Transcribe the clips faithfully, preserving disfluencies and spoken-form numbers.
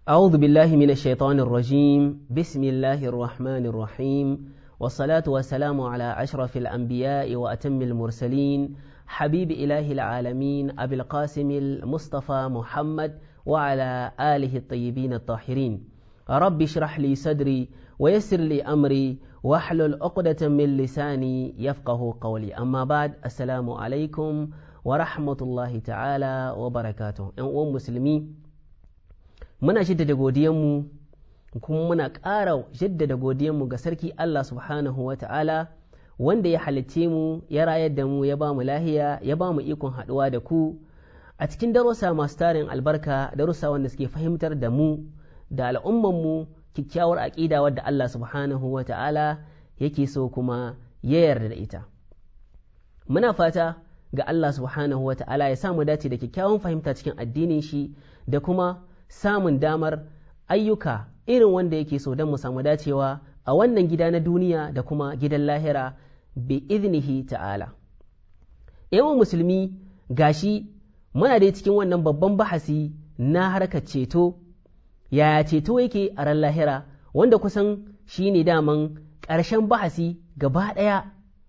أعوذ بالله من الشيطان الرجيم بسم الله الرحمن الرحيم والصلاة والسلام على أشرف الأنبياء وأتم المرسلين حبيب إله العالمين أبي القاسم المصطفى محمد وعلى آله الطيبين الطاهرين. رب اشرح لي صدري ويسر لي أمري واحلل عقدة من لساني يفقه قولي. أما بعد، السلام عليكم ورحمة الله تعالى وبركاته. أيها المسلمين، muna jaddada godiyanmu kuma muna ƙara jaddada godiyanmu ga sarki Allah subhanahu wa ta'ala wanda ya halicce mu, ya rayar da mu, ya ba mu lahiya, ya ba mu ikon haɗuwa da ku a cikin darussa masu tarin albarka, darussa wanda suke fahimtar da mu da al'ummanmu kyakkyawar aƙida wadda Allah subhanahu wa ta'ala yake so kuma ya yarda da ita. Muna fata ga Allah subhanahu wa ta'ala ya samu dace da kyakkyawan fahimta cikin addinin shi da kuma samun damar ayyuka irin wanda yake so don mu samu dacewa a wannan gida na duniya da kuma gidan lahira bi iznihi ta'ala. Yawan musulmi, gashi muna dai cikin wannan babban bahasi na harkar ceto, yaya ceto yake a ran lahira, wanda kusan shi ne daman ƙarshen bahasi gaba ɗaya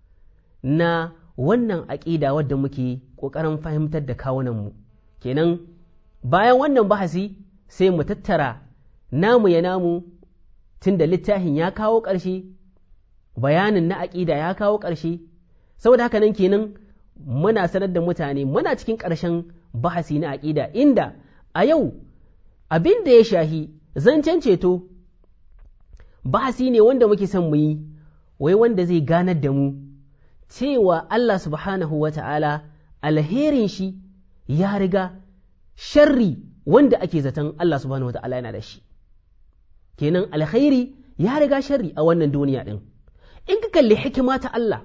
na wannan aƙida wadda muke ƙoƙarin fahimtar da kawunanmu. Kenan bayan wannan bahasi sai mu tattara namu ya namu, tun da littafin ya kawo ƙarshe, bayanin na aƙida ya kawo ƙarshe. Saboda haka nan kenan muna sanar da mutane muna cikin ƙarshen bahasi na aƙida, inda a yau abin da ya shahi zancen ceto bahasi ne wanda muke son mu yi, wai wanda zai ganar da mu cewa Allah subhanahu wa ta'ala alherin shi ya riga sharri wanda ake zaton Allah subhanahu wa ta'ala yana da shi. Kenan alkhairi ya riga sharri a wannan duniya ɗin. In ka kalli hikima ta Allah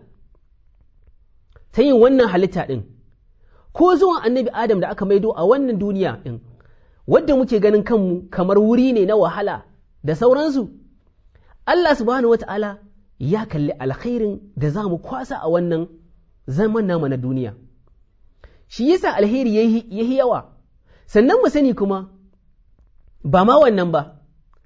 ta yin wannan halitta ɗin, ko zuwan annabi Adam da aka maido a wannan duniya ɗin, wadda muke ganin kanmu kamar wuri ne na wahala da sauransu, Allah subhanahu wa ta'ala ya kalli alkhairin da za mu kwasa a wannan zaman nama na duniya. Shi yasa alheri ya yi yawa. Sannan mu sani kuma ba ma wannan ba,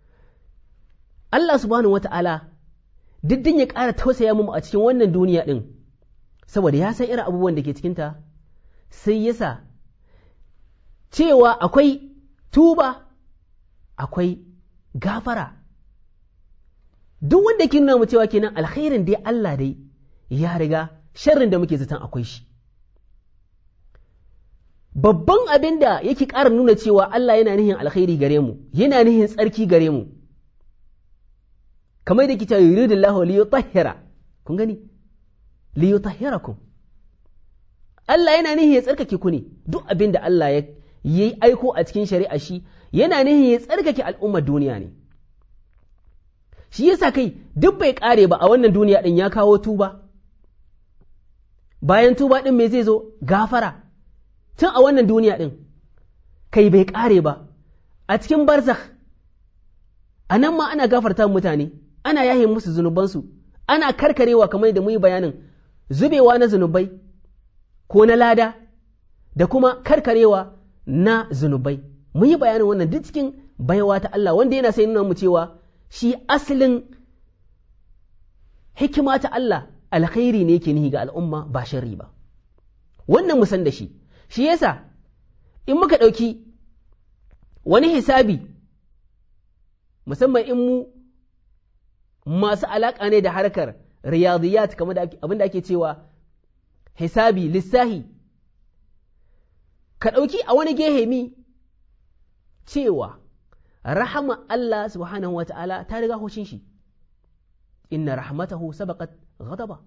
Allah subhanahu wata'ala diddin ya ƙara tausaya mu a cikin wannan duniya ɗin, saboda ya san irin abubuwan da ke cikinta, sai yasa cewa akwai tuba, akwai gafara. Duk wanda ke nuna mu cewa kenan alkhairin dai Allah dai ya riga sharrin da muke zaton akwai shi. Babban abin da yake ƙara nuna cewa Allah yana nihin alkhairi gare mu, yana nihin tsarki gare mu, kamar da kita yuridullahu li yutahhira, kun gani, li yutahhirakum. Allah yana nihin ya tsarkake ku ne. Duk abin da Allah ya yi aiko a cikin shari'a shi yana nihin ya tsarkake al'ummar duniya ne. Shi yasa kai duk bai ƙare ba a wannan duniya ɗin, ya kawo tuba. Bayan tuba ɗin me zai zo? Gafara. Tun a wannan duniya ɗin, kai bai ƙare ba, a cikin barzakh, a nan ma ana gafarta mutane, ana yahe musu zunubansu, ana karkarewa kamar da mu yi bayanin zubewa na zunubai ko na lada da kuma karkarewa na zunubai. Mu yi bayanin wannan duk cikin baiwa ta Allah, wanda yana sai nuna mu cewa shi asalin hikima ta Allah alkhairi ne yake nihi ga al'umma ba sharri ba. Wannan mu san da shi. Shi yasa in muka ɗauki wani hisabi, musamman in mu masu alaƙa ne da harkar riyadiyat, kamar abin da ake cewa hisabi, lissahi, ka ɗauki a wani gehe mi cewa rahama Allah subhanahu wa ta'ala ta riga hushin shi, inna rahmatahu sabaqat ghadaba.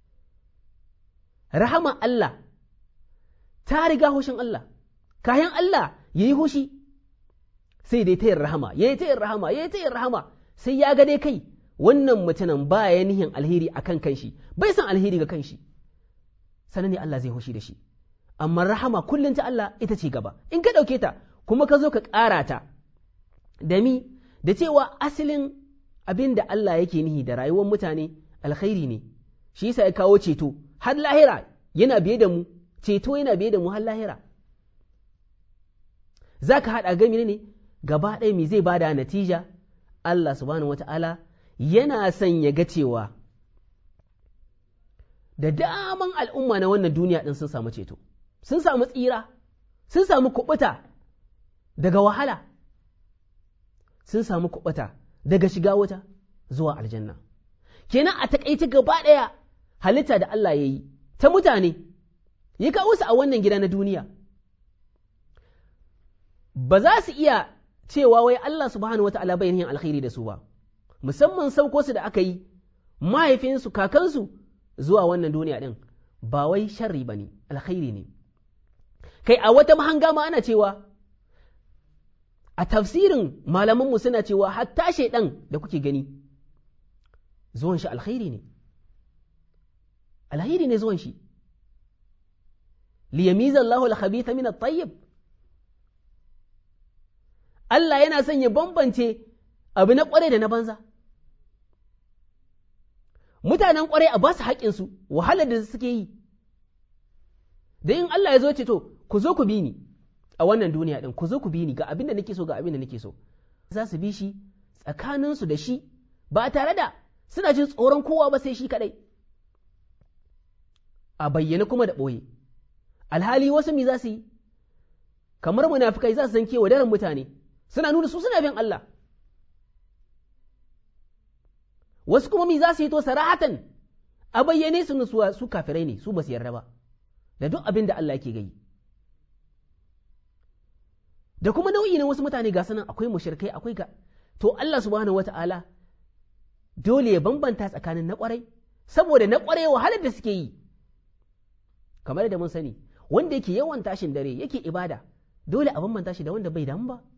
Rahama Allah ta riga hushin Allah, kayan Allah ya yi hushi sai dai ta yin rahama, ya yi ta yin rahama, ya yi ta yin rahama, sai ya gade kai wannan mutumin ba ya nihin alheri a kan kanshi, bai san alheri ga kanshi, sannan ne Allah zai hushi da shi. Amma rahama kullum ta Allah ita ce gaba. In ka ɗauke ta kuma ka zo ka ƙara ta da mi da cewa asalin abin da Allah yake nihi da rayuwar mutane alkhairi ne, shi yasa ya kawo ceto har lahira yana biye da mu. Ceto yana biye da mu har lahira. Za ka haɗa gami ne gaba ɗaya mi zai bada natija Allah subhanahu wata'ala yana son ya ga cewa da daman al'umma na wannan duniya ɗin sun samu ceto, sun samu tsira, sun samu kuɓuta daga wahala, sun samu kuɓuta daga shiga wuta zuwa aljanna. Kenan a taƙaice gaba ɗaya halitta da Allah ya yi ta mutane, ya kawo su a wannan gida na duniya. Ba za su iya cewa wai Allah subhanahu wa ta'ala bai yin alkhairi da su ba, musamman sauko su da aka yi mahaifinsu, kakansu zuwa wannan duniya ɗin, ba wai sharri ba ne, alkhairi ne. Kai a wata mahanga ma ana cewa, a tafsirin malamanmu suna cewa hatta shaiɗan da kuke gani, zuwan shi alkhairi ne, alkhairi ne zuwan shi. Liyamiza Allahu al-khabitha min at-tayyib. Allah yana son ya bambance abu na ƙware da na banza. Mutanen ƙware a ba su haƙƙinsu, wahalar da suke yi. Da in Allah ya zo ce to, ku zo ku bi ni a wannan duniya ɗin, ku zo ku bi ni ga abin da nake so, ga abin da nake so. Za su bi shi tsakaninsu da shi, ba tare da suna jin tsoron kowa ba sai shi kaɗai. A bayyane kuma da ɓoye. Alhali wasu mi za su yi? Kamar munafikai za su san kewa daren mutane, suna nuna su suna bin Allah. Wasu kuma mi za su yi to sarahatan a bayyane su nusuwa su kafirai ne, su ba su yarda ba da duk abin da Allah yake gai. Da kuma nau'i na wasu mutane ga sanan akwai mushrikai, akwai ga to Allah subhanahu wata'ala dole ya bambanta tsakanin na ƙwarai, saboda na ƙwarai wahalar da suke yi, kamar da mun sani wanda yake yawan tashin dare yake ibada, dole a bambanta shi da wanda bai damu ba,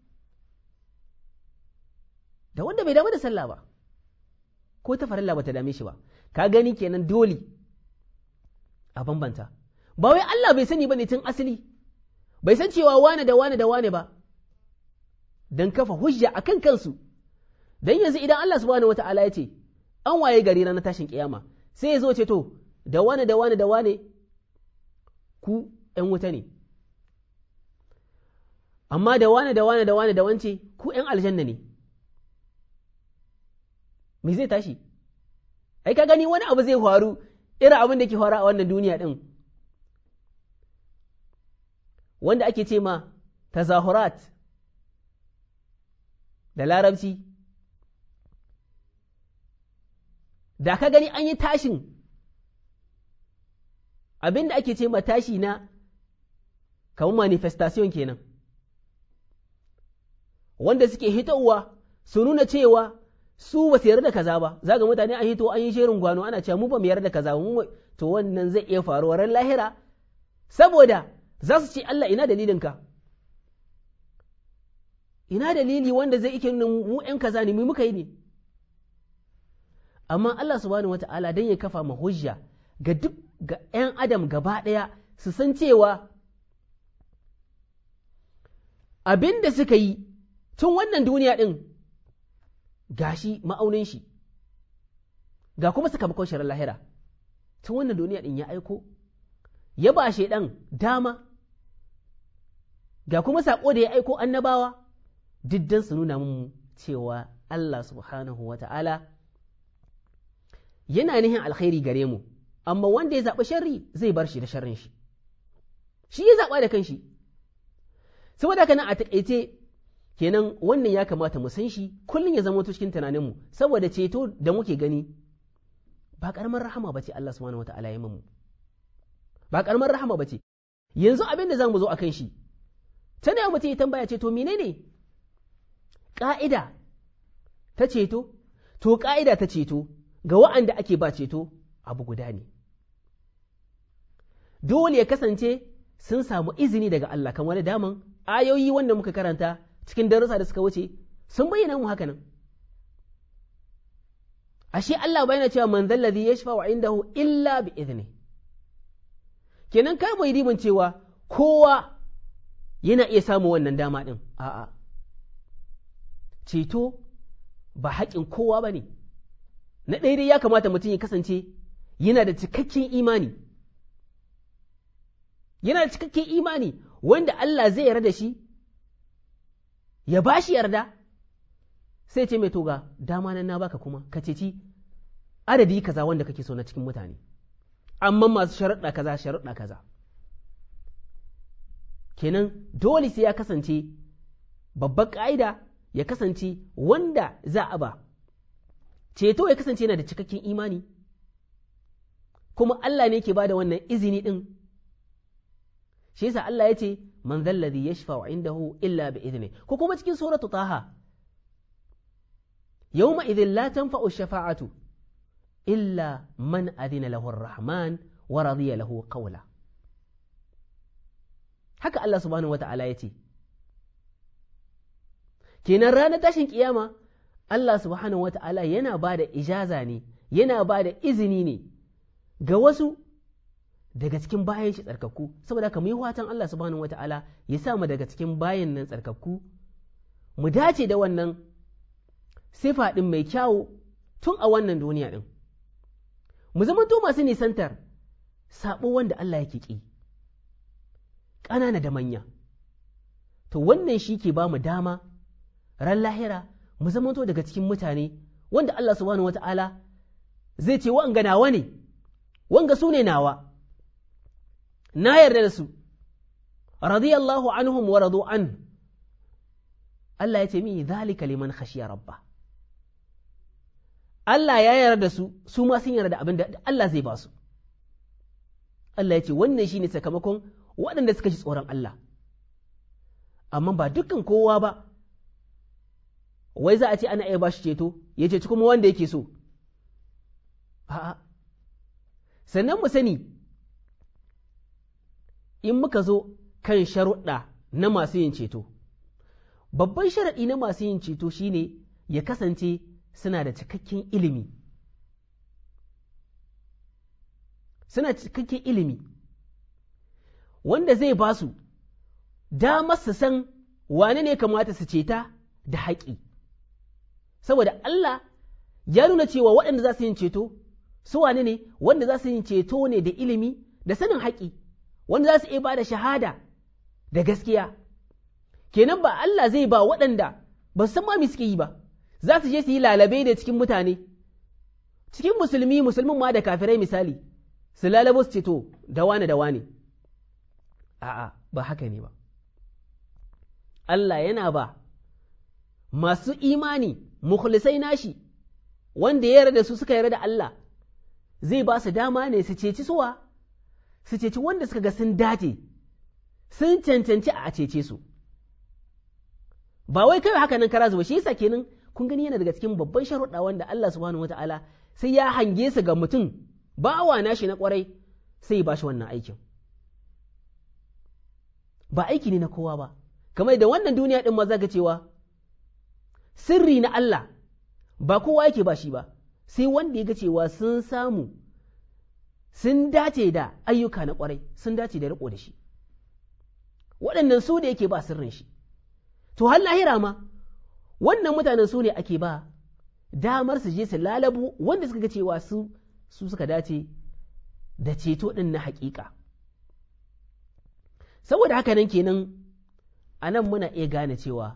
da wanda bai damu da sallah ba, ko ta farilla ba ta dame shi ba. Ka gani kenan dole a bambanta. Ba wai Allah bai sani ba ne tun asali, bai san cewa wane da wane da wane ba, don kafa hujja a kan kansu. Don yanzu idan Allah subhanahu wata'ala ya ce an waye gari na tashin kiyama, sai ya zo ce to da wane da wane da wane ku ‘yan wuta ne, amma da wane da wane da wane da wance ku ‘yan aljanna ne. Me zai tashi? Ai, ka gani wani abu zai faru irin abin da ke faru a wannan duniya ɗin, wanda ake ce ma tazahurat da larabci. Da ka gani an yi tashin abin da ake ce ma tashi na kamar manifestation kenan, wanda suke hitowa su nuna cewa su ba su yarda da kaza ba. Za ga mutane an hito an yi shirin gwano ana cewa mu ba mu yarda da kaza mu, to wannan zai iya faruwa ran lahira, saboda za su ce Allah ina dalilinka, ina dalili wanda zai ike nuna mu ‘yan kaza ne, mu muka yi ne. Amma Allah subhanahu wata'ala don ya kafa ma hujja ga duk ga ‘yan adam gaba ɗaya su san cewa abin da suka yi tun wannan duniya ɗin gashi ma'aunin shi, ga kuma sakamakon shirin lahira. Tun wannan duniya ɗin ya aiko, ya ba shaidan dama, ga kuma saƙo da ya aiko annabawa, diddan su nuna mun cewa Allah subhanahu wa ta'ala yana nihin alkhairi gare mu, amma wanda ya zaɓi sharri zai bar shi da sharrin shi, shi ya zaɓa da kanshi. Saboda haka nan a taƙaice kenan wannan ya kamata mu san shi kullum ya zama cikin tunaninmu, saboda ceto da muke gani ba ƙaramar rahama ba ce Allah subhanahu wa ta'ala ya mamu, ba ƙaramar rahama ba ce. Yanzu abin da za mu zo a kan shi, ta ne mutum ya tambaya ceto menene ƙa'ida ta ceto? To ƙa'ida ta ceto ga wa'anda ake ba ceto abu guda ne, dole ya kasance sun samu izini daga Allah, kamar da daman ayoyi wanda muka karanta cikin darussa da suka wuce sun bayyana mu haka nan. Ashe Allah bayyana cewa man zallazi yashfa'u indahu illa bi idni. Kenan ka bai ribin cewa kowa yana iya samu wannan dama din. A'a, ceto ba haƙin kowa ba ne. Na ɗaya dai ya kamata mutum ya kasance yana da cikakken imani, yana da cikakken imani wanda Allah zai yarda da shi, ya ba shi yarda sai ce mai toga dama nan na baka kuma ka ceci adadi kaza wanda kake so na cikin mutane amma masu sharuɗa kaza sharuɗa kaza kenan dole sai ya kasance babbar ƙa'ida ya kasance wanda za a ba ceto ya kasance yana da cikakken imani kuma Allah ne ke ba da wannan izini ɗin shi yasa Allah ya ce man zalladhi yashfa'u indahu illa bi idni ko kuma cikin suratu taha yawma idhin la tanfa'u shafa'atu illa man adina lahu ar-rahman wa radiya lahu qawla haka Allah subhanahu wata'ala ya ce kenan ranar tashin kiyama Allah subhanahu wata'ala yana ba da ijaza ne yana ba da izini ne ga wasu daga cikin bayan shi tsarkakku saboda haka mu yi watan Allah subhanahu wata'ala ya sa mu daga cikin bayan nan tsarkakku mu dace da wannan sifa din mai kyawu tun a wannan duniya din mu zama to masu nisantar sabo wanda Allah yake ki ƙanana da manya to wannan shi ke ba mu dama ran lahira mu zama to daga cikin mutane wanda Allah subhanahu wata'ala zai ce wa'anga nawa ne wanga su ne nawa na yarda da su radiyallahu anhum wa radu an Allah ya ce mi zalika liman khashiya rabba Allah ya yarda da su su ma sun yarda da abin da Allah zai ba su Allah ya ce wannan shine sakamakon waɗanda suka ji tsoron Allah amma ba dukkan kowa ba wai za a ce ana iya ba shi ceto ya ceci kuma wanda yake so a'a sannan mu sani in muka zo kan sharuɗa na masu yin ceto babban sharaɗi na masu yin ceto shine ya kasance suna da cikakken ilimi suna cikakken ilimi wanda zai ba su damar su san wane ne kamata su ceta da haƙi saboda Allah ya nuna cewa waɗanda za su yin ceto su wane ne wanda za su yin ceto ne da ilimi da sanin haƙi wanda za su iya ba da shahada da gaskiya kenan ba Allah zai ba waɗanda ba su san ma suke yi ba za su je su yi lalabe da cikin mutane cikin musulmi musulmin ma da kafirai misali su lalabo su ceto da wane da wane a'a ba haka ne ba Allah yana ba masu imani mukhlisai nashi wanda ya yarda su suka yarda da Allah zai ba su dama ne su ceci suwa su ceci wanda suka ga sun dace sun cancanci a cece su ba wai kai haka nan kara zuwa shi yasa kenan kun gani yana daga cikin babban sharuɗa wanda Allah subhanahu wataala sai ya hange su ga mutum bawa nashi na kwarai sai ya bashi wannan aikin ba aiki ne na kowa ba kamar da wannan duniya din ma zaka cewa sirri na Allah ba kowa yake ba shi ba sai wanda ya ga cewa sun samu sun dace da ayyuka na kwarai sun dace da riko da shi waɗannan su da yake ba sirrin shi to har lahira ma wannan mutanen su ne ake ba damar su je su lalabu wanda suka ga cewa su su suka dace da ceto ɗin na haƙiƙa saboda haka nan kenan a nan muna iya gane cewa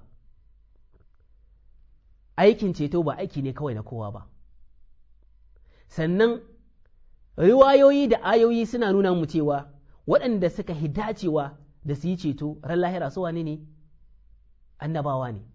aikin ceto ba aiki ne kawai na kowa ba sannan riwayoyi da ayoyi suna nuna mu cewa waɗanda suka hidacewa da su yi ceto ran lahira su wane ne annabawa ne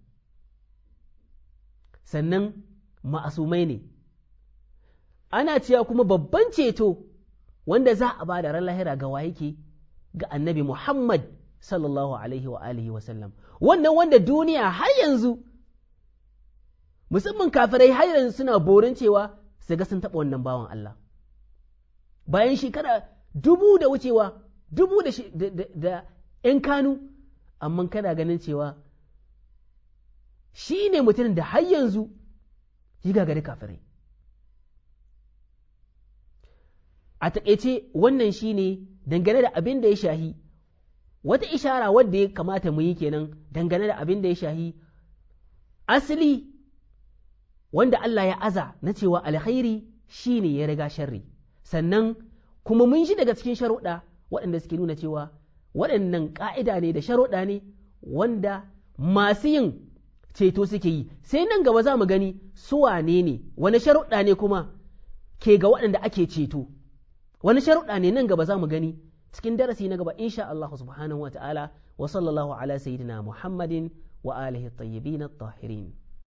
sannan ma'asumai ne ana cewa kuma babban ceto wanda za a ba da ran lahira ga wa yake ga annabi Muhammad sallallahu alaihi wa alihi wa sallam wannan wanda duniya har yanzu musamman kafirai har yanzu suna borin cewa su ga sun taɓa wannan bawan Allah bayan shekara dubu da wucewa dubu da ‘yan kanu amma kana ganin cewa shi ne mutumin da har yanzu yi gagari kafirai a taƙaice wannan shi ne dangane da abin da ya shahi wata ishara wadda ya kamata mu yi kenan dangane da abin da ya shahi asali wanda Allah ya aza na cewa alkhairi shi ne ya riga sharri sannan kuma mun shi daga cikin sharuɗa waɗanda suke nuna cewa waɗannan ƙa'ida ne da sharuɗa ne wanda masu yin ceto suke yi, sai nan gaba za mu gani su wane ne, wani sharuɗa ne kuma ke ga waɗanda ake ceto, wani sharuɗa ne nan gaba za mu gani cikin darasi na gaba insha Allah subhanahu wa ta'ala wa sallallahu ala sayyidina Muhammadin wa alihi at-tayyibin at-tahirin.